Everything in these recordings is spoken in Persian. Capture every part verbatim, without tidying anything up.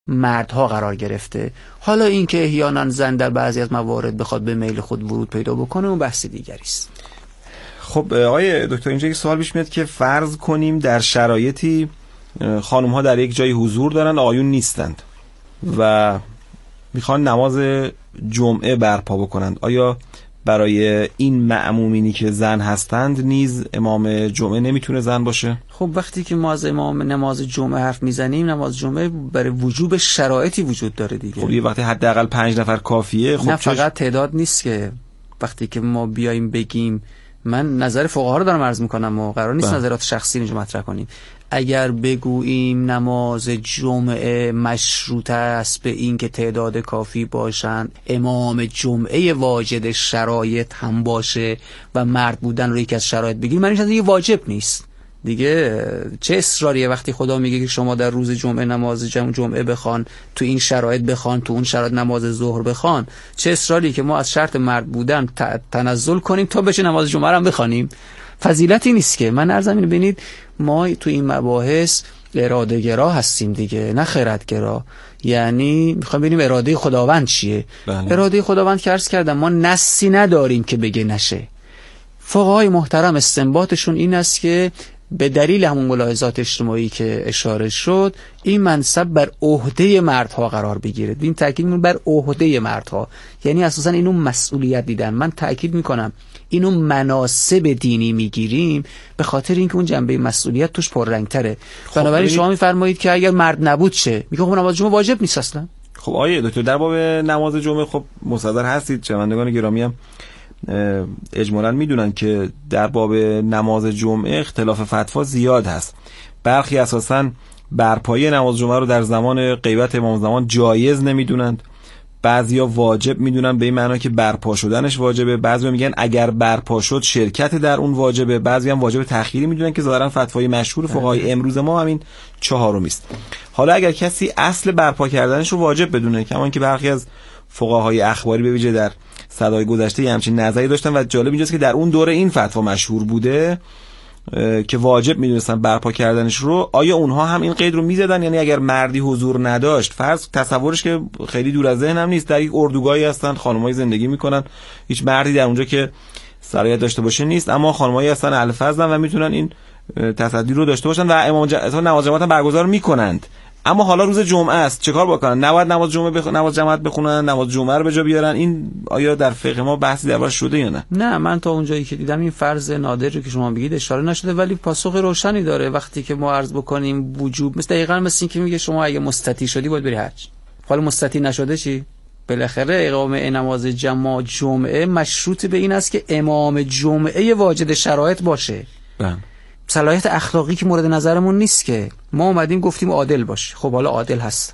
مردها قرار گرفته. حالا این که احیانا زن در بعضی از موارد بخواد به میل خود ورود پیدا بکنه اون بحث دیگری است. خب آقای دکتر اینجا یک سوال پیش میاد که فرض کنیم در شرایطی خانم ها در یک جای حضور دارن، آقایون نیستند و میخوان نماز جمعه برپا بکنند، آیا برای این مأمومینی که زن هستند نیز امام جمعه نمیتونه زن باشه؟ خب وقتی که ما از امام نماز جمعه حرف میزنیم، نماز جمعه برای وجوب شرایطی وجود داره دیگه. خب یه وقتی حداقل پنج نفر کافیه. خب نه فقط تعداد نیست که وقتی که ما بیایم بگیم، من نظر فقها رو دارم عرض میکنم و قرار نیست نظرات شخصی اینجا مطرح کنیم. اگر بگوییم نماز جمعه مشروط است به این که تعداد کافی باشند، امام جمعه واجد شرایط هم باشه و مرد بودن رو یکی از شرایط بگیریم، معنیش دیگه واجب نیست دیگه. چه اصراریه وقتی خدا میگه که شما در روز جمعه نماز جمعه بخوان، تو این شرایط بخوان، تو اون شرایط نماز ظهر بخوان؟ چه اصراری که ما از شرط مرد بودن تنزل کنیم تا بشه نماز جمعه رو هم بخوانیم؟ فضیلتی نیست که. من عرضم اینو، ببینید ما تو این مباحث اراده گرا هستیم دیگه، نه خردگرا. یعنی میخوام ببینیم اراده خداوند چیه. بله. اراده خداوند که عرض کردم ما نصی نداریم که بگه نشه. فقهای محترم استنباطشون این است که به دلیل همون ملاحظات اجتماعی که اشاره شد این منصب بر عهده مردها قرار بگیره. این تاکید می‌کنم بر عهده مردها، یعنی اساسا اینو مسئولیت دیدن. من تاکید میکنم اینو مناسب دینی میگیریم به خاطر اینکه اون جنبه مسئولیت توش پررنگ‌تره. خب بنابراین شما میفرمایید که اگر مرد نبود چه؟ میگه خب نماز جمعه واجب نیست اصلا. خب آیه دکتر در باب نماز جمعه خب مصدر هستید، شنوندگان گرامی هم اجمالاً میدونن که در باب نماز جمعه اختلاف فتوا زیاد هست. برخی اساساً برپایی نماز جمعه رو در زمان غیبت امام زمان جایز نمیدونند، بعضیا واجب میدونن به این معنی که برپا شدنش واجبه، بعضیا میگن اگر برپا شد شرکت در اون واجبه، بعضیا هم واجب تأخیری میدونن که ظاهرا فتوای مشهور فقهای امروز ما همین چهارمی است. حالا اگر کسی اصل برپا کردنش رو واجب بدونه، کمان که برخی از فقهای اخباری به ویژه در صدای گذشته یه همچین نظری داشتن و جالب اینجاست که در اون دوره این فتوا مشهور بوده که واجب میدونستن برپا کردنش رو، آیا اونها هم این قید رو میزدن؟ یعنی اگر مردی حضور نداشت، فرض تصورش که خیلی دور از ذهنم نیست، در یک اردوگاهی هستن خانمایی زندگی میکنن، هیچ مردی در اونجا که صلاحیت داشته باشه نیست، اما خانمایی هستن اهل فضلن و میتونن این تصدی رو داشته باشن و امام جماعت نماز جماعت هم برگزار میکنند. اما حالا روز جمعه است، چه کار بکنن؟ نباید نماز جمعه بخ... نماز جماعت بخونن، نماز جمعه رو به جا بیارن؟ این آیا در فقه ما بحثی دربارش شده یا نه؟ نه، من تا اونجایی که دیدم این فرض نادری که شما بگید اشاره نشده، ولی پاسخ روشنی داره. وقتی که ما عرض بکنیم وجوب، مثل دقیقاً مثل این که میگه شما اگه مستطیع شدی باید بری حج، حالا مستطیع نشده چی؟ بالاخره اقامه نماز جماع جمعه مشروط به این است که امام جمعه واجد شرایط باشه. بله. صلاحیت اخلاقی که مورد نظرمون نیست که ما اومدیم گفتیم عادل باشه. خب حالا عادل هست،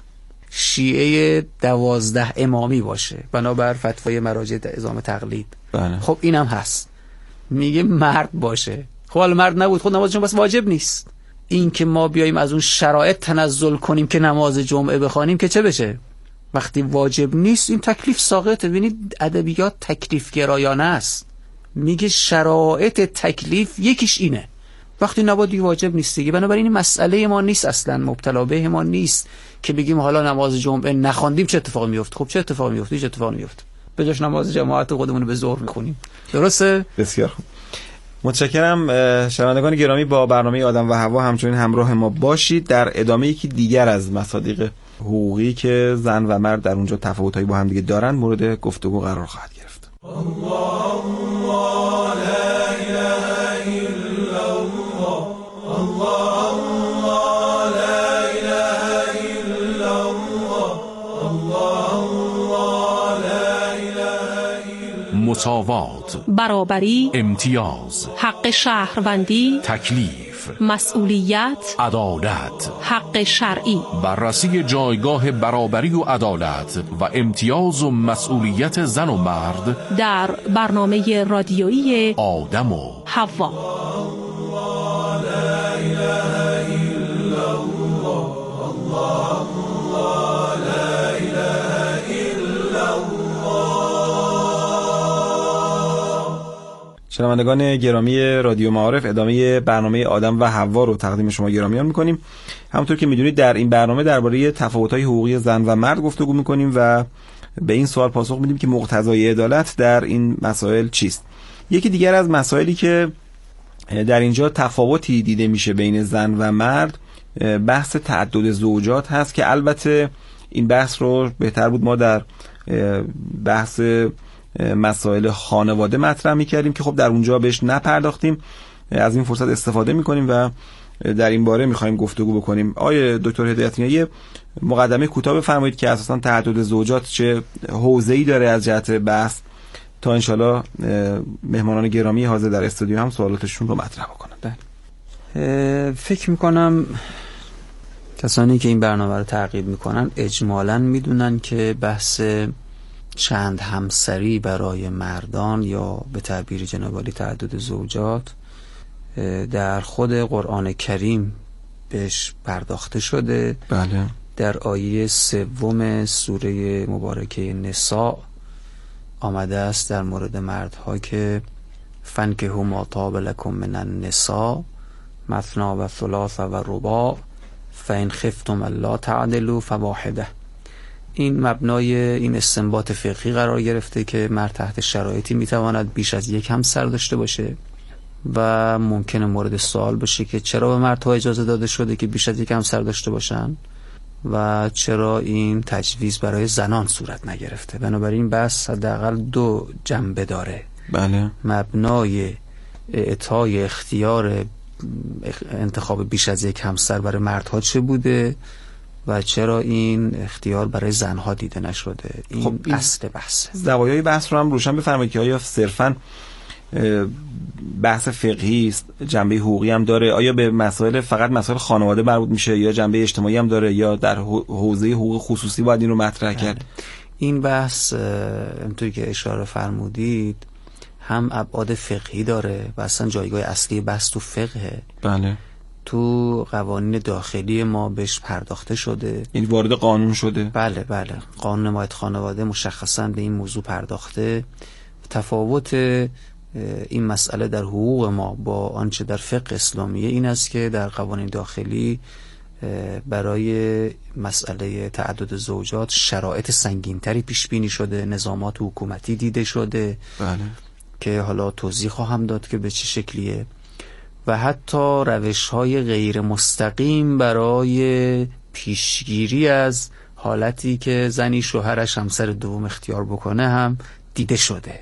شیعه دوازده امامی باشه بنابر فتوای مراجع اعزام تقلید. بله. خب اینم هست. میگه مرد باشه. خب حالا مرد نبود، خود نماز جمعه بس واجب نیست. این که ما بیایم از اون شرایط تنزل کنیم که نماز جمعه بخوانیم که چه بشه؟ وقتی واجب نیست این تکلیف ساقطه. ببینید ادبیات تکلیف گرایانه است. میگه شرایط تکلیف یکیش اینه، وقتی نباید دیگه واجب نیست دیگه. بنابراین این مسئله ما نیست اصلا، مبتلا به ما نیست که بگیم حالا نماز جمعه نخواندیم چه اتفاقی میفته. خب چه اتفاقی میفته؟ چه اتفاقی میفته؟ به جاش نماز جماعت خودمون رو به ظهر میخونیم. درسته؟ بسیار خوب. متشکرم. شنوندگان گرامی، با برنامه آدم و هوا همچنین همراه ما باشید. در ادامه یکی دیگر از مصادیق حقوقی که زن و مرد در اونجا تفاوتایی با هم دیگه دارن مورد گفتگو قرار خواهد گرفت. الله الله لا اله الا الله، الله الله لا اله الا الله، الله الله لا اله الا الله. مساوات، برابری، امتیاز، حق شهروندی، تکلیف، مسئولیت، عدالت، حق شرعی، بررسی جایگاه برابری و عدالت و امتیاز و مسئولیت زن و مرد در برنامه رادیویی آدم و حوا. شنوندگان گرامی رادیو معارف، ادامه برنامه آدم و حوا رو تقدیم شما گرامیان می‌کنیم. همونطور که می‌دونید در این برنامه درباره تفاوت‌های حقوقی زن و مرد گفتگو می‌کنیم و به این سوال پاسخ میدیم که مقتضای عدالت در این مسائل چیست. یکی دیگر از مسائلی که در اینجا تفاوتی دیده میشه بین زن و مرد بحث تعدد زوجات هست که البته این بحث رو بهتر بود ما در بحث مسائل خانواده مطرح می‌کردیم که خب در اونجا بهش نپرداختیم. از این فرصت استفاده می‌کنیم و در این باره می‌خوایم گفتگو بکنیم. آقای دکتر هدایت نیا یه مقدمه کوتاه بفرمایید که اساساً تعدد زوجات چه حوزه‌ای داره از جهت بحث تا انشالله مهمانان گرامی حاضر در استودیو هم سوالاتشون رو مطرح بکنن. فکر می‌کنم کسانی که این برنامه رو تعقیب می‌کنن اجمالاً می‌دونن که بحث چند همسری برای مردان یا به تعبیر جناب عالی تعدد زوجات در خود قرآن کریم بهش پرداخته شده. بله. در آیه سوم سوره مبارکه نساء آمده است در مورد مردها که فانکحوا ما طاب لکم من النساء مثنی و ثلاث و رباع فإن خفتم الا تعدلوا فواحده. این مبنای این استنباط فقهی قرار گرفته که مرد تحت شرایطی میتواند بیش از یک همسر داشته باشه و ممکنه مورد سوال باشه که چرا به مردها اجازه داده شده که بیش از یک همسر داشته باشن و چرا این تجویز برای زنان صورت نگرفته. بنابراین بحث حداقل دو جنبه داره. بله. مبنای اعطای اختیار انتخاب بیش از یک همسر برای مردها چه بوده و چرا این اختیار برای زنها دیده نشده. این خب اصل بحثه. زوایای بحث رو هم روشن بفرمایید که آیا صرفاً بحث فقهی است، جنبه حقوقی هم داره، آیا به مسائل فقط مسائل خانواده مربوط میشه یا جنبه اجتماعی هم داره یا در حوزه حقوق خصوصی باید این رو مطرح کرد؟ این بحث همونطوری که اشاره فرمودید هم ابعاد فقهی داره و اصلا جایگاه اصلی بحث تو فقهه. بله. تو قوانین داخلی ما بهش پرداخته شده، یعنی وارد قانون شده. بله بله. قانون حمایت خانواده مشخصا به این موضوع پرداخته. تفاوت این مسئله در حقوق ما با آنچه در فقه اسلامیه این است که در قوانین داخلی برای مسئله تعدد زوجات شرایط سنگینتری پیش بینی شده، نظامات حکومتی دیده شده. بله. که حالا توضیح خواهم داد که به چه شکلیه و حتی روش‌های غیر مستقیم برای پیشگیری از حالتی که زنی شوهرش همسر دوم اختیار بکنه هم دیده شده.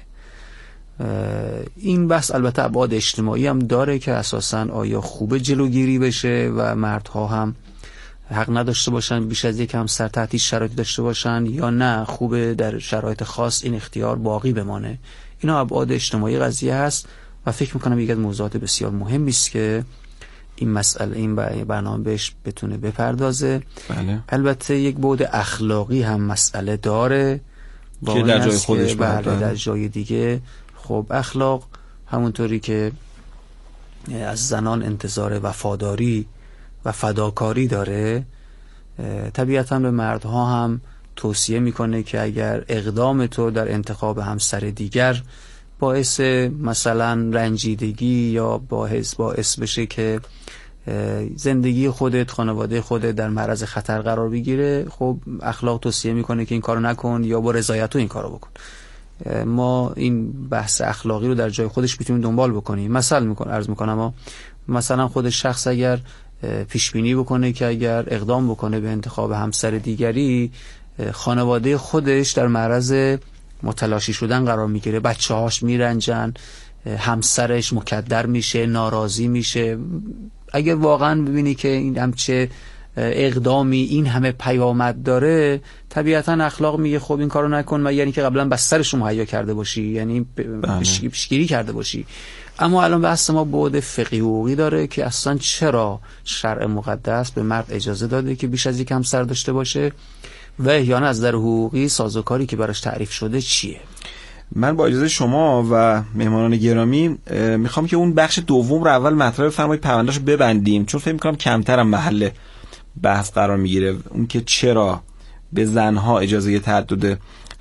این بحث البته ابعاد اجتماعی هم داره که اساساً آیا خوب جلوگیری بشه و مردها هم حق نداشته باشن بیش از یک همسر تحت شرایط داشته باشن یا نه خوبه در شرایط خاص این اختیار باقی بمانه. اینا ابعاد اجتماعی قضیه هست و فکر میکنم یک از موضوعات بسیار مهمی است که این مسئله این برنامه بهش بتونه بپردازه. بله. البته یک بعد اخلاقی هم مسئله داره که در جای خودش که بله در جای دیگه. خب اخلاق همونطوری که از زنان انتظار وفاداری و فداکاری داره طبیعتاً به مردها هم توصیه میکنه که اگر اقدام تو در انتخاب همسر دیگر باعث مثلا رنجیدگی یا باعث باعث بشه که زندگی خودت، خانواده خودت در معرض خطر قرار بگیره، خب اخلاق توصیه میکنه که این کارو نکن یا با رضایت تو این کارو بکن. ما این بحث اخلاقی رو در جای خودش میتونیم دنبال بکنیم. مثلا میکنم عرض میکنم مثلا خود شخص اگر پیش بینی بکنه که اگر اقدام بکنه به انتخاب همسر دیگری خانواده خودش در معرض متلاشی شدن قرار میگیره، بچه‌هاش میرنجن، همسرش مکدر میشه، ناراضی میشه. اگر واقعا ببینی که این همچه اقدامی این همه پیامد داره طبیعتا اخلاق میگه خب این کارو نکن، و یعنی که قبلا بسترش رو مهیا کرده باشی، یعنی پیشگیری کرده باشی. اما الان بحث ما بعد فقهی حقوقی داره که اصلا چرا شرع مقدس به مرد اجازه داده که بیش از یک همسر داشته باشه و احیانا از در حقوقی سازوکاری که براش تعریف شده چیه. من با اجازه شما و مهمانان گرامی میخوام که اون بخش دوم رو اول مطرح بفرمایید، پروندهشو ببندیم، چون فکر میکنم کمترم محل بحث قرار میگیره. اون که چرا به زنها اجازه تعدد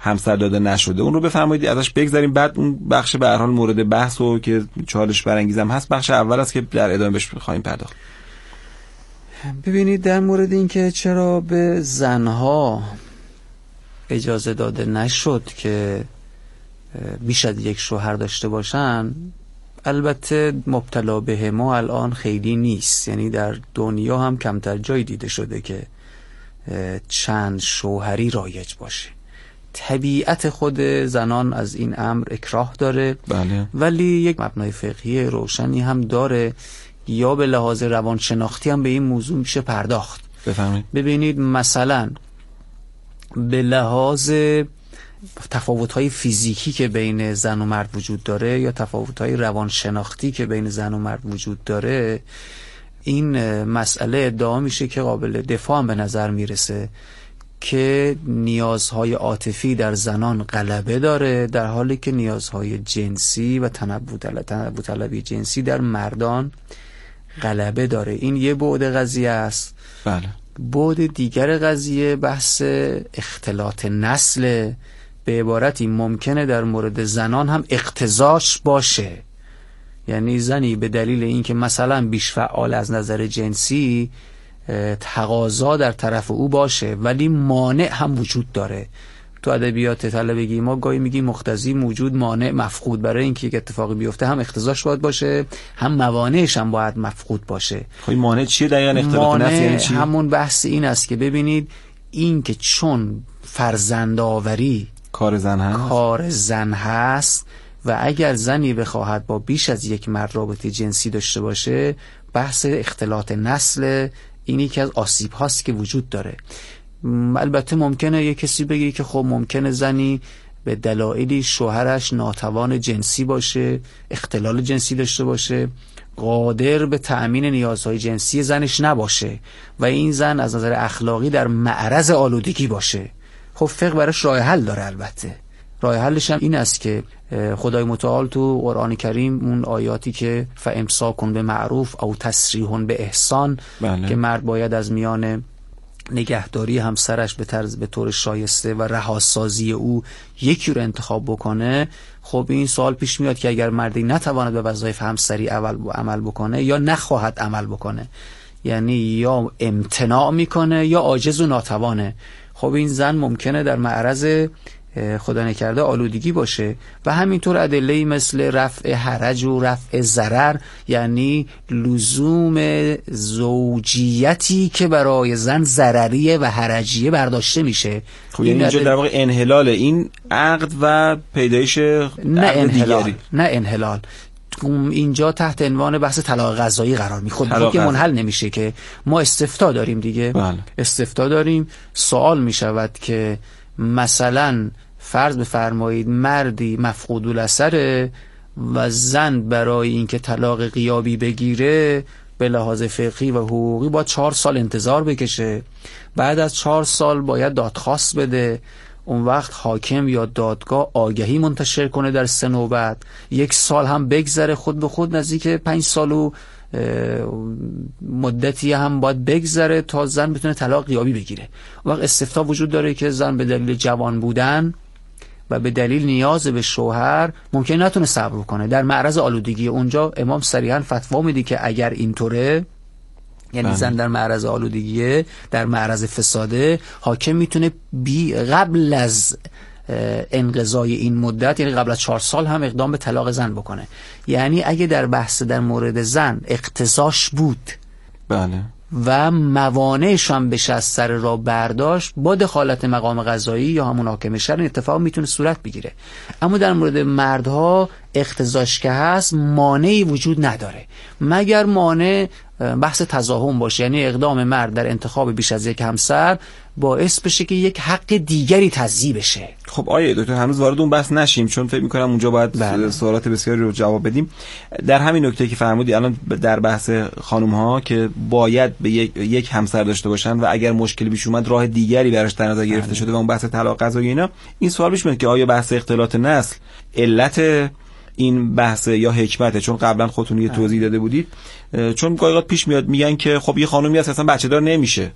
همسر داده نشده اون رو بفرمایید ازش بگذاریم، بعد اون بخش به هر حال مورد بحث و که چالش برانگیزم هست بخش اول است که در ادامه بهش خواهیم پرداخت. ببینید در مورد این که چرا به زنها اجازه داده نشد که بیش از یک شوهر داشته باشن، البته مبتلا به ما الان خیلی نیست، یعنی در دنیا هم کمتر جایی دیده شده که چند شوهری رایج باشه. طبیعت خود زنان از این امر اکراه داره، بله. ولی یک مبنای فقهی روشنی هم داره، یا به لحاظ روانشناختی هم به این موضوع میشه پرداخت. بفهمید. ببینید مثلا به لحاظ تفاوت‌های فیزیکی که بین زن و مرد وجود داره یا تفاوت‌های روانشناختی که بین زن و مرد وجود داره، این مسئله ادعا میشه که قابل دفاع هم به نظر میرسه که نیازهای عاطفی در زنان غلبه داره، در حالی که نیازهای جنسی و تنوع طلبی جنسی در مردان غلبه داره. این یه بعد قضیه است. بله. بعد دیگر قضیه بحث اختلاط نسل، به عبارتی ممکنه در مورد زنان هم اقتضاش باشه، یعنی زنی به دلیل اینکه مثلا بیش فعال از نظر جنسی تقاضا در طرف او باشه ولی مانع هم وجود داره. تو ادبیات طلبگی ما گاهی میگیم مقتضی موجود مانع مفقود، برای اینکه یک اتفاقی بیفته هم اقتضاش باید باشه هم موانعش هم باید مفقود باشه. خب مانع چیه دقیقاً؟ اختلاط نسل یعنی چی؟ همون بحث این است که ببینید این که چون فرزندآوری کار زن هست کار زن هست و اگر زنی بخواهد با بیش از یک مرد رابطه جنسی داشته باشه، بحث اختلاط نسل اینی که از آسیب هاست که وجود داره. البته ممکنه یک کسی بگه که خب ممکنه زنی به دلایلی شوهرش ناتوان جنسی باشه، اختلال جنسی داشته باشه، قادر به تأمین نیازهای جنسی زنش نباشه و این زن از نظر اخلاقی در معرض آلودگی باشه. خب فقه براش راه حل داره. البته راه حلش هم این است که خدای متعال تو قرآن کریم اون آیاتی که فامساکن به معروف او تسریح به احسان، بله. که مرد باید از میان نگهداری همسرش به طرز به طور شایسته و رهاسازی او یکی رو انتخاب بکنه. خب این سوال پیش میاد که اگر مردی نتواند به وظایف همسری اول عمل بکنه یا نخواهد عمل بکنه، یعنی یا امتناع میکنه یا عاجز و ناتوانه، خب این زن ممکنه در معرض خدا نکرده آلودگی باشه. و همینطور ادله‌ای مثل رفع حرج و رفع ضرر، یعنی لزوم زوجیتی که برای زن ضرریه و حرجیه برداشته میشه. خب یعنی اینجا در واقع انحلال این عقد و پیدایش نه انحلال دیگری. نه انحلال اینجا تحت عنوان بحث طلاق قضایی قرار می خود که منحل نمیشه که ما استفتاء داریم دیگه. بله. استفتاء داریم. سوال می شود که مثلا فرض بفرمایید مردی مفقود الاثره و زن برای اینکه طلاق غیابی بگیره به لحاظ فقهی و حقوقی باید چهار سال انتظار بکشه، بعد از چهار سال باید دادخواست بده، اون وقت حاکم یا دادگاه آگهی منتشر کنه در سه نوبت، یک سال هم بگذره، خود به خود نزدیک پنج سال و مدتی هم باید بگذره تا زن بتونه طلاق غیابی بگیره. وقت استفتاء وجود داره که زن به دلیل جوان بودن و به دلیل نیاز به شوهر ممکن نتونه صبر کنه، در معرض آلودگی. اونجا امام صریحا فتوا میده که اگر اینطوره، یعنی بله. زن در معرض آلودگیه، در معرض فساده، حاکم میتونه بی قبل از انقضای این مدت، یعنی قبل از چهار سال هم اقدام به طلاق زن بکنه. یعنی اگه در بحث در مورد زن اقتضاش بود بله و موانعش هم بشه از سر را برداشت، با دخالت مقام قضایی یا همون حاکم شرع این اتفاق میتونه صورت بگیره. اما در مورد مردها اقتضاش که هست مانعی وجود نداره، مگر مانع بحث تضاهم باشه، یعنی اقدام مرد در انتخاب بیش از یک همسر باعث بشه که یک حق دیگری تضییع بشه. خب آیه دکتر هنوز وارد اون بحث نشیم چون فکر می‌کنم اونجا باید بله. سوالات بسیاری رو جواب بدیم. در همین نکته که فرمودی الان در بحث خانم‌ها که باید به یک, یک همسر داشته باشن و اگر مشکلی پیش اومد راه دیگری براش در نظر گرفته بله. شده و اون بحث طلاق قضایی اینا، این سوال پیش میاد که آیا بحث اختلاط نسل علت این بحث یا حکمته؟ چون قبلا خودتون یه توضیح داده بودید، چون گاهی پیش میاد میگن که خب یه خانومی هست اصلا بچه دار نمیشه،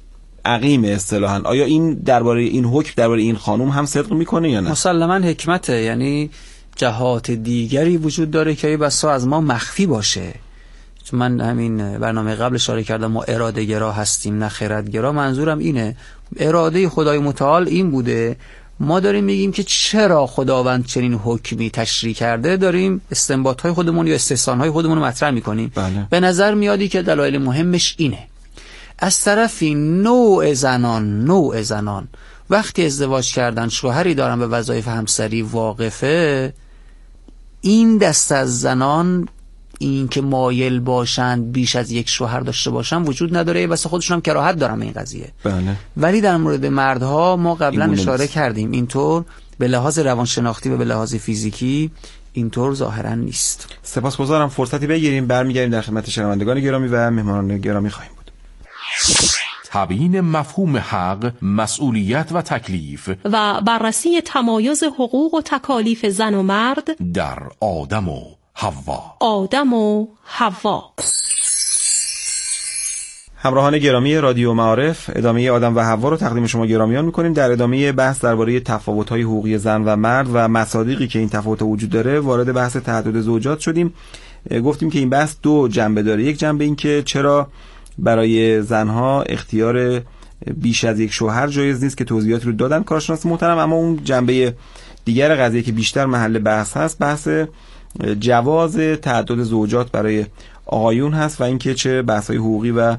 عقیم اصطلاحاً. آیا این درباره این حکم درباره این خانم هم صدق میکنه یا نه؟ مسلماً حکمته، یعنی جهات دیگری وجود داره که بسا از ما مخفی باشه. من همین برنامه قبل اشاره کردم ما اراده گرا هستیم نه خرد گرا. منظورم اینه اراده خدای متعال این بوده، ما داریم میگیم که چرا خداوند چنین حکمی تشریع کرده، داریم استنباط های خودمون یا استحسان های خودمون رو مطرح میکنیم. بله. به نظر میادی که دلایل مهمش اینه. از طرفی نوع زنان نوع زنان وقتی ازدواج کردن شوهری دارن به وظایف همسری واقفه، این دست از زنان این که مایل باشند بیش از یک شوهر داشته باشن وجود نداره، واسه خودشون هم کراهت دارن این قضیه. بله. ولی در مورد مردها ما قبلا اشاره نیست. کردیم اینطور به لحاظ روانشناختی و به لحاظ فیزیکی اینطور ظاهرا نیست. سپاسگزارم، فرصتی بگیریم برمیگردیم در خدمت شنوندگان گرامی و مهمانان گرامی خواهیم بود. تبیین مفهوم حق، مسئولیت و تکلیف و بررسی تمایز حقوق و تکالیف زن و مرد در آدم و حوا. آدم و حوا. همراهان گرامی رادیو معارف، ادامه آدم و حوا رو تقدیم شما گرامیان می‌کنیم. در ادامه بحث درباره تفاوت‌های حقوقی زن و مرد و مصادیقی که این تفاوت وجود داره وارد بحث تعدد زوجات شدیم. گفتیم که این بحث دو جنبه داره. یک جنبه این که چرا برای زنها اختیار بیش از یک شوهر جایز نیست که توضیحاتی رو دادن کارشناس محترم، اما اون جنبه دیگر قضیه که بیشتر محل بحث هست بحث جواز تعدد زوجات برای آقایون هست و اینکه چه بحث‌های حقوقی و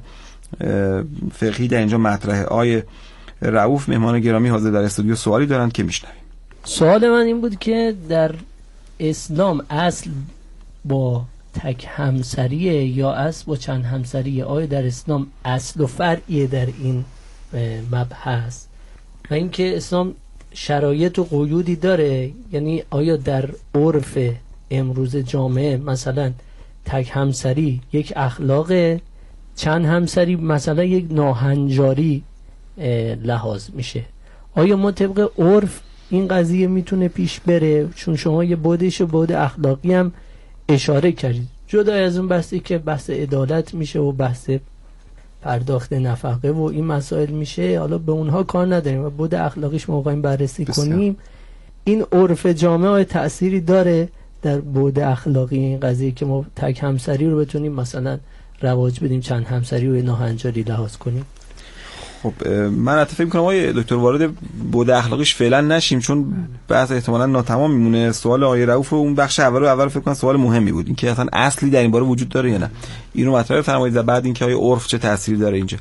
فقهی در اینجا مطرحه. آقای رؤوف مهمان گرامی حاضر در استودیو سوالی دارند که میشنویم. سوال من این بود که در اسلام اصل با تک همسریه یا اصل با چند همسریه؟ آیا در اسلام اصل و فرعیه در این مبحث؟ و اینکه اسلام شرایط و قیودی داره، یعنی آیا در عرف امروز جامعه مثلا تک همسری یک اخلاقه، چند همسری مثلا یک ناهنجاری لحاظ میشه؟ آیا ما طبق عرف این قضیه میتونه پیش بره؟ چون شما یه بودش و بود اخلاقی هم اشاره کردید. جدا از اون بحثی که بحث عدالت میشه و بحث پرداخت نفقه و این مسائل میشه، حالا به اونها کار نداریم و بود اخلاقیش موقعی بررسی بسیار. کنیم این عرف جامعه تأثیری داره در بود اخلاقی این قضیه که ما تک همسری رو بتونیم مثلا رواج بدیم، چند همسری و ناهنجاری لحاظ کنیم؟ خب من اتفاق میکنم آقای دکتر وارد بود اخلاقیش فعلا نشیم چون بحث احتمالاً ناتمام میمونه. سوال آقای رؤوف اون بخش اول رو اول فکر کنم سوال مهمی بود، اینکه اصلا اصلی در این باره وجود داره یا نه. اینو مطرح فرمایید و بعد اینکه آقای عرف چه تأثیری داره اینجا.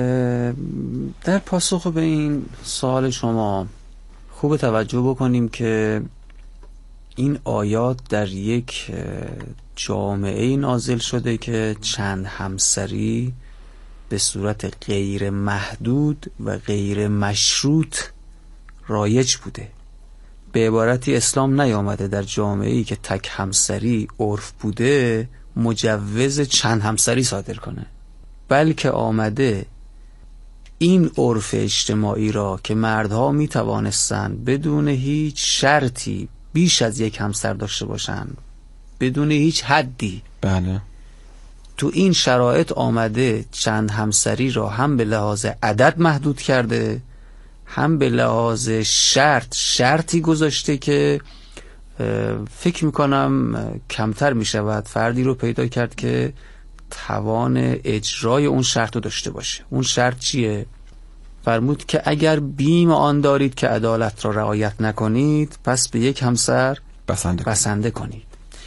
در پاسخ به این سوال شما خوب توجه بکنیم که این آیات در یک جامعه نازل شده که چند همسری به صورت غیر محدود و غیر مشروط رایج بوده. به عبارتی اسلام نیامده در جامعه‌ای که تک همسری عرف بوده مجوز چند همسری صادر کنه، بلکه آمده این عرف اجتماعی را که مردها می توانستند بدون هیچ شرطی بیش از یک همسر داشته باشند، بدون هیچ حدی، بله، تو این شرایط آمده چند همسری را هم به لحاظ عدد محدود کرده، هم به لحاظ شرط شرطی گذاشته که فکر میکنم کمتر میشود فردی رو پیدا کرد که توان اجرای اون شرط رو داشته باشه. اون شرط چیه؟ فرمود که اگر بیم آن دارید که عدالت را رعایت نکنید پس به یک همسر بسنده, بسنده کنید.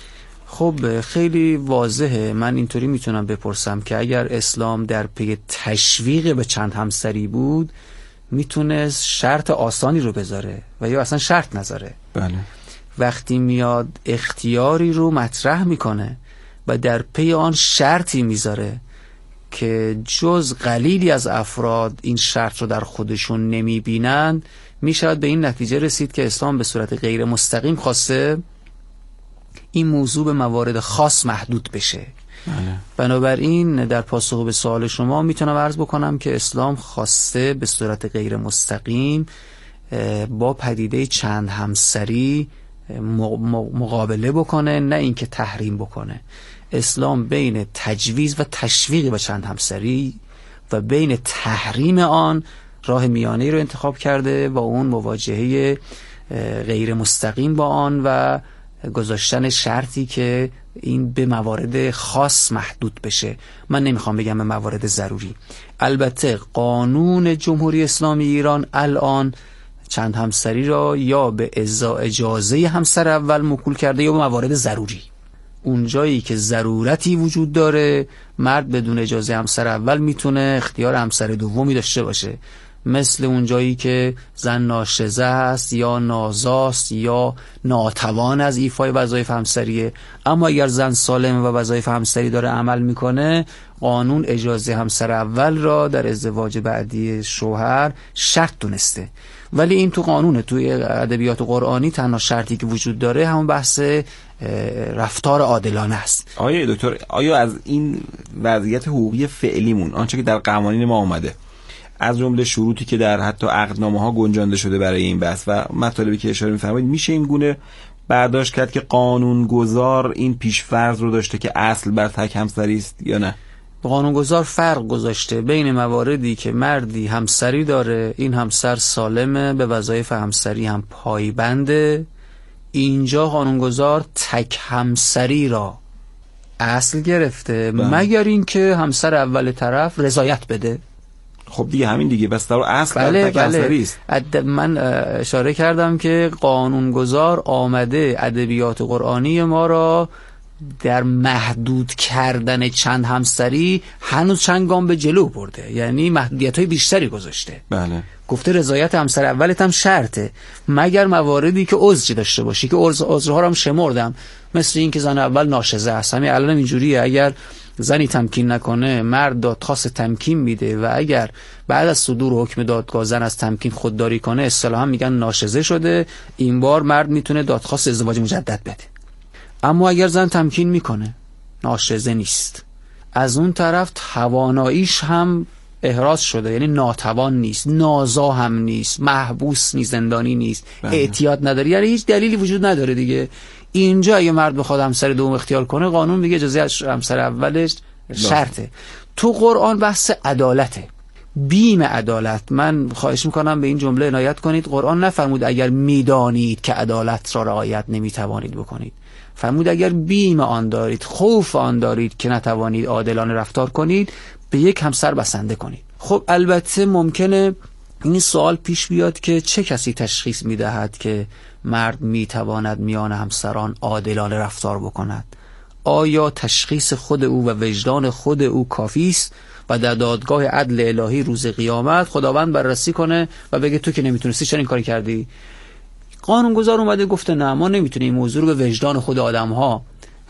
خب خیلی واضحه. من اینطوری میتونم بپرسم که اگر اسلام در پی تشویق به چند همسری بود میتونست شرط آسانی رو بذاره و یا اصلا شرط نذاره. بله. وقتی میاد اختیاری رو مطرح میکنه و در پی آن شرطی میذاره که جز قلیلی از افراد این شرط رو در خودشون نمیبینن، میشود به این نتیجه رسید که اسلام به صورت غیر مستقیم خواسته این موضوع به موارد خاص محدود بشه. بله. بنابراین در پاسخ به سوال شما میتونم عرض بکنم که اسلام خواسته به صورت غیر مستقیم با پدیده چند همسری مقابله بکنه، نه اینکه تحریم بکنه. اسلام بین تجویز و تشویق به چند همسری و بین تحریم آن راه میانه‌ای رو انتخاب کرده با اون مواجهه غیر مستقیم با آن و گذاشتن شرطی که این به موارد خاص محدود بشه. من نمیخوام بگم به موارد ضروری. البته قانون جمهوری اسلامی ایران الان چند همسری را یا به اجازه همسر اول موکول کرده یا به موارد ضروری. اون جایی که ضرورتی وجود داره مرد بدون اجازه همسر اول میتونه اختیار همسر دومی داشته باشه، مثل اون جایی که زن ناشزه است یا نازاست یا ناتوان از ایفای وظایف همسریه. اما اگر زن سالم و وظایف همسری داره عمل میکنه، قانون اجازه همسر اول را در ازدواج بعدی شوهر شرط دونسته. ولی این تو قانونه، توی ادبیات قرآنی تنها شرطی که وجود داره همون بحث رفتار عادلانه است. آیا دکتر، آیا از این وضعیت حقوقی فعلیمون، آنچه که در قوانین ما اومده، از جمله شروطی که در حتی عقدنامه ها گنجانده شده برای این بحث و مطالبی که اشاره می‌فرمایید، میشه این گونه برداشت کرد که قانونگذار این پیش‌فرض رو داشته که اصل بر تک همسری است یا نه؟ قانونگذار فرق گذاشته بین مواردی که مردی همسری داره، این همسر سالمه، به وظایف همسری هم پایبنده. اینجا قانونگذار تک همسری را اصل گرفته، بله. مگر اینکه همسر اول طرف رضایت بده. خب دیگه همین دیگه، بس در اصل بله تک همسری است. من اشاره کردم که قانونگذار آمده ادبیات قرآنی ما را در محدود کردن چند همسری هنوز چند گام به جلو برده، یعنی محدودیت‌های بیشتری گذاشته. بله. گفته رضایت همسر اولت هم شرطه، مگر مواردی که عذری داشته باشی، که عذرها رو هم شمردم، مثل این که زن اول ناشزه است. همین الان اینجوریه، اگر زنی تمکین نکنه مرد دادخواست تمکین میده و اگر بعد از صدور حکم دادگاه زن از تمکین خودداری کنه، اصطلاحا میگن ناشزه شده. این بار مرد میتونه دادخواست ازدواج مجدد بده. اما اگر زن تمکین میکنه، ناشزه نیست، از اون طرف تواناییش هم احراز شده، یعنی ناتوان نیست، نازا هم نیست، محبوس نیست، زندانی نیست، اعتیاد نداره، یعنی هیچ دلیلی وجود نداره دیگه. اینجا اگه مرد بخواد همسر دوم اختیار کنه، قانون میگه اجازه همسر اولش شرطه. تو قرآن بحث عدالته، بیم عدالت. من خواهش میکنم به این جمله عنایت کنید. قرآن نفرمود اگر میدانید که عدالت را رعایت نمیتوانید بکنید، فرمود اگر بیم آن دارید، خوف آن دارید که نتوانید عادلانه رفتار کنید، به یک همسر بسنده کنید. خب البته ممکنه این سوال پیش بیاد که چه کسی تشخیص میدهد که مرد میتواند میان همسران عادلانه رفتار بکند؟ آیا تشخیص خود او و وجدان خود او کافی است و در دادگاه عدل الهی روز قیامت خداوند بررسی کنه و بگه تو که نمیتونستی چرا این کاری کردی؟ قانونگذار اومده گفته نه، ما نمیتونیم این موضوع رو به وجدان خود آدم‌ها،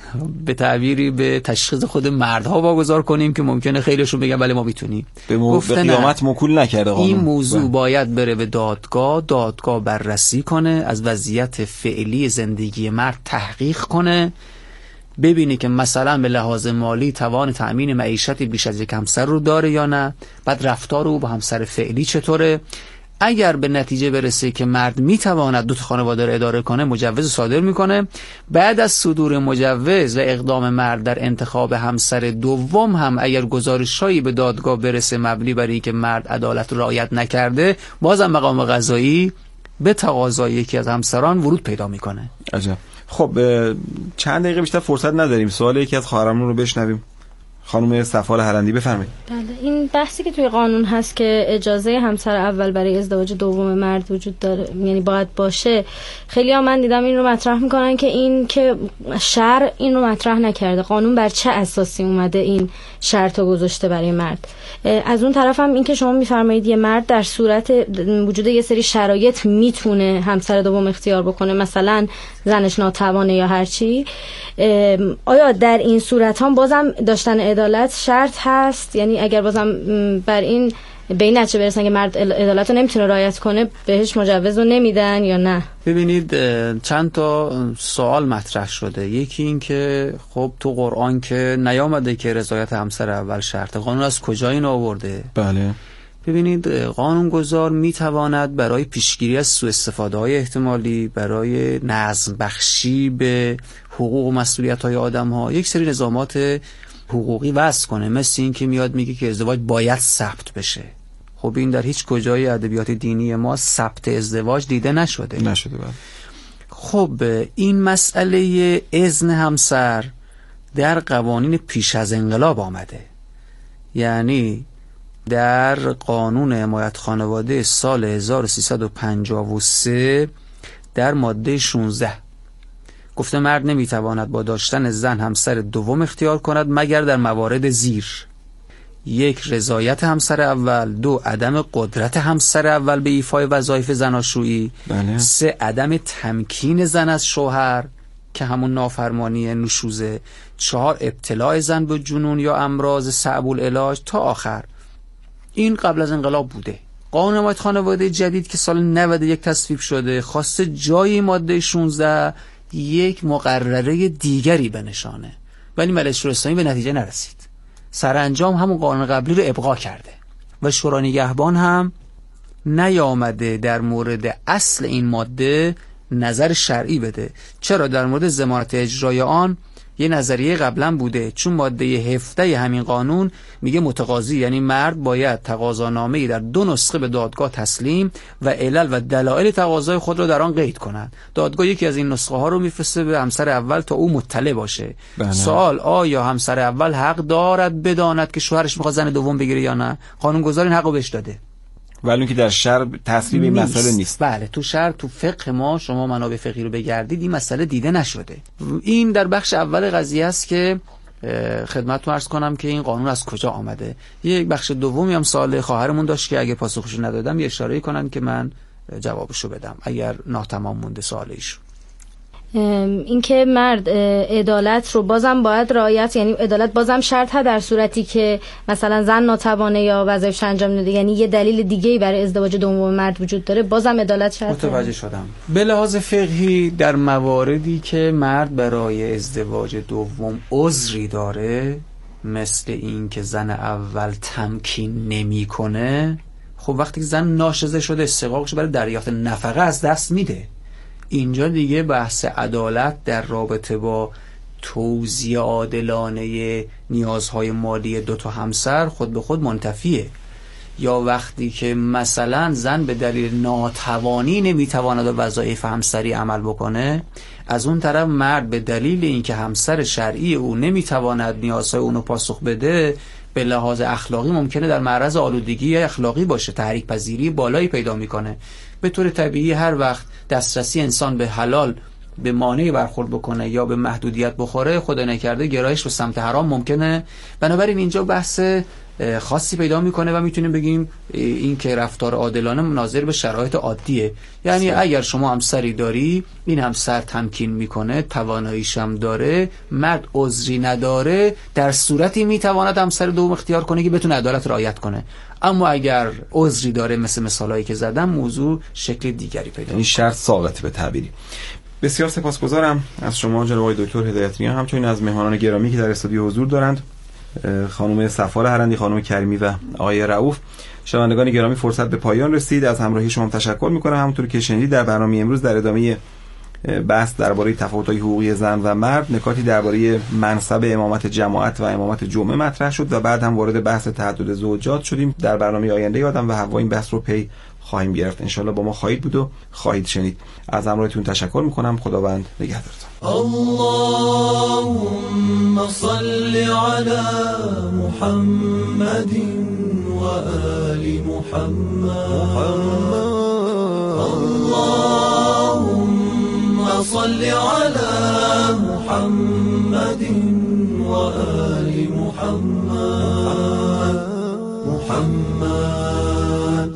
به تعبیری به تشخیص خود مردها واگذار کنیم که ممکنه خیلیشون بگن بله ما میتونیم. به, مو... به قیامت موکول نکرده قانون. این موضوع با. باید بره به دادگاه، دادگاه بررسی کنه، از وضعیت فعلی زندگی مرد تحقیق کنه، ببینی که مثلا به لحاظ مالی توان تأمین معیشت بیش از یک همسر رو داره یا نه، بعد رفتار او با همسر فعلی چطوره. اگر به نتیجه برسه که مرد میتواند دو تا خانواده رو اداره کنه، مجوز صادر میکنه. بعد از صدور مجوز و اقدام مرد در انتخاب همسر دوم هم اگر گزارشایی به دادگاه برسه مبنی بر اینکه مرد عدالت رو رعایت نکرده، بازم مقام قضایی به تقاضای یکی از همسران ورود پیدا میکنه. عجب. خب چند دقیقه بیشتر فرصت نداریم، سوال یکی از خواهرامون رو بشنویم. خانم صفا هرندی بفرمایید. بله، این بحثی که توی قانون هست که اجازه همسر اول برای ازدواج دوم مرد وجود داره، یعنی باید باشه، خیلی ها من دیدم این رو مطرح میکنن که این که شرع این رو مطرح نکرده، قانون بر چه اساسی اومده این شرط رو گذاشته برای مرد. از اون طرف هم این که شما میفرمایید یه مرد در صورت وجود یه سری شرایط میتونه همسر دوم اختیار بکنه، مثلا زنش ناتوانه یا هرچی، آیا در این صورت هم بازم داشتن عدالت شرط هست؟ یعنی اگر بازم بر این به این نتیجه برسن که مرد عدالت رو نمیتونه رعایت کنه، بهش مجوز رو نمیدن یا نه؟ ببینید چند تا سوال مطرح شده. یکی این که خب تو قرآن که نیامده که رضایت همسر اول شرطه، قانون از کجا این آورده؟ بله. ببینید قانونگذار میتواند برای پیشگیری از سوء استفاده های احتمالی، برای نظم بخشی به حقوق و مسئولیت های آدم ها، یک سری نظامات حقوقی وضع کنه، مثل این که میاد میگه که ازدواج باید ثبت بشه. خب این در هیچ کجای ادبیات دینی ما ثبت ازدواج دیده نشده نشده بله. خب این مسئله اذن همسر در قوانین پیش از انقلاب آمده، یعنی در قانون حمایت خانواده سال هزار و سیصد و پنجاه و سه در ماده شانزده گفته مرد نمیتواند با داشتن زن همسر دوم اختیار کند مگر در موارد زیر: یک، رضایت همسر اول; دو، عدم قدرت همسر اول به ایفای وظایف زناشویی; بله. سه، عدم تمکین زن از شوهر که همون نافرمانی نشوزه; چهار، ابتلاع زن به جنون یا امراض صعب العلاج تا آخر. این قبل از انقلاب بوده. قانون حمایت خانواده جدید که سال نود و یک تصویب شده خواسته جای ماده شانزده یک مقرره دیگری بنشانه، ولی مجلس شورای اسلامی به نتیجه نرسید. سرانجام همون قانون قبلی رو ابقا کرده و شورای نگهبان هم نیامده در مورد اصل این ماده نظر شرعی بده. چرا؟ در مورد ضمانت اجرای آن یه نظریه قبلا بوده، چون ماده هفده همین قانون میگه متقاضی یعنی مرد باید تقاضانامه‌ای در دو نسخه به دادگاه تسلیم و علل و دلایل تقاضای خود را در آن قید کند. دادگاه یکی از این نسخه ها رو میفرسته به همسر اول تا او مطلع باشه. بله. سوال: آیا همسر اول حق دارد بداند که شوهرش میخواد زن دوم بگیره یا نه؟ قانونگذار این حقو بهش داده، ولی اون که در شرع تصویب این مسئله نیست. بله، تو شرع تو فقه ما شما منابع فقهی رو بگردید این مسئله دیده نشده. این در بخش اول قضیه است که خدمتتون عرض کنم که این قانون از کجا آمده. یک بخش دومی هم سوال خواهرمون داشت که اگه پاسخش ندادم یه اشاره کنن که من جوابشو بدم اگر ناتمام مونده سوال ایشون. اینکه مرد عدالت رو بازم باید رعایت، یعنی عدالت بازم شرط ها در صورتی که مثلا زن ناتوانه یا وظایفش انجام نده، یعنی یه دلیل دیگه‌ای برای ازدواج دوم مرد وجود داره، بازم عدالت شرط. متوجه شدم. به لحاظ فقهی در مواردی که مرد برای ازدواج دوم عذری داره، مثل این که زن اول تمکین نمی‌کنه، خب وقتی زن ناشزه شده استحقاقش برای دریافت نفقه از دست میده. اینجا دیگه بحث عدالت در رابطه با توزیع عادلانه نیازهای مالی دو تا همسر خود به خود منتفیه. یا وقتی که مثلا زن به دلیل ناتوانی نمیتواند به وظایف همسری عمل بکنه، از اون طرف مرد به دلیل اینکه همسر شرعی او نمیتواند نیازهای اونو پاسخ بده، به لحاظ اخلاقی ممکنه در معرض آلودگی اخلاقی باشه، تحریک پذیری بالایی پیدا میکنه. به طور طبیعی هر وقت دسترسی انسان به حلال به مانعی برخورد بکنه یا به محدودیت بخوره، خدا نکرده گرایش به سمت حرام ممکنه. بنابراین اینجا بحث خاصی پیدا میکنه و میتونیم بگیم این که رفتار عادلانه ناظر به شرایط عادیه. یعنی سر. اگر شما همسری داری، این همسر تمکین میکنه، تواناییش هم داره، مرد عذری نداره، در صورتی میتواند همسر دوم اختیار کنه که بتونه عدالت رعایت کنه. اما اگر عذری داره مثل مثالایی که زدم، موضوع شکل دیگری پیدا. این شرط ساقطه به تعبیری. بسیار سپاسگزارم از شما جناب آقای دکتر هدایتیان، همچنین از مهمانان گرامی که در استودیو حضور دارند، خانم صفا هرندی، خانم کریمی و آقای رؤوف. شنوندگان گرامی، فرصت به پایان رسید. از همراهی شما تشکر می‌کنم. همونطور که شنیدید در برنامه امروز در ادامه بحث درباره تفاوت‌های حقوقی زن و مرد، نکاتی درباره منصب امامت جماعت و امامت جمعه مطرح شد و بعد هم وارد بحث تعدد زوجات شدیم. در برنامه آینده آدم و حوا این بحث رو پی خواهیم گرفت. انشالله با ما خواهید بود و خواهید شنید. از همراهیتون تشکر میکنم. خداوند نگهدارتون. اللهم صل علی محمد و آل محمد. اللهم صل علی محمد و آل محمد. محمد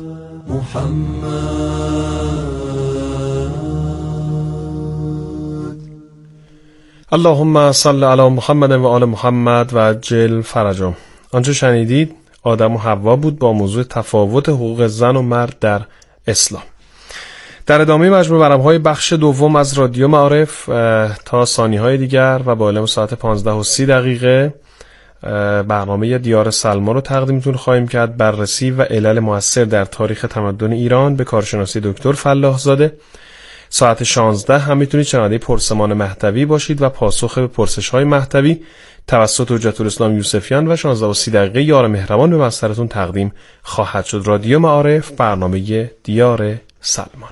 محمد. اللهم صل علی محمد و آل محمد و عجل فرجهم. آنچه شنیدید آدم و حوا بود با موضوع تفاوت حقوق زن و مرد در اسلام. در ادامه مجموع برنامه‌های بخش دوم از رادیو معارف تا ثانیه‌های دیگر و با اعلام ساعت پانزده و سی دقیقه برنامه دیار سلما رو تقدیمتون خواهیم کرد. بررسی و علل مؤثر در تاریخ تمدن ایران به کارشناسی دکتر فلاح زاده. ساعت شانزده هم میتونید شنونده پرسمان مهدوی باشید و پاسخ به پرسش‌های مهدوی توسط حجت الاسلام یوسفیان و شانزده و سی دقیقه یار مهربان به بسترتون تقدیم خواهد شد. رادیو معارف، برنامه دیار سلمان.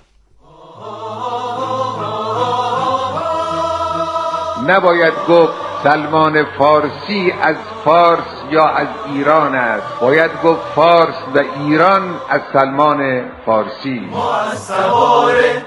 نباید گفت سلمان فارسی از فارس یا از ایران است، باید گفت فارس و ایران از سلمان فارسی.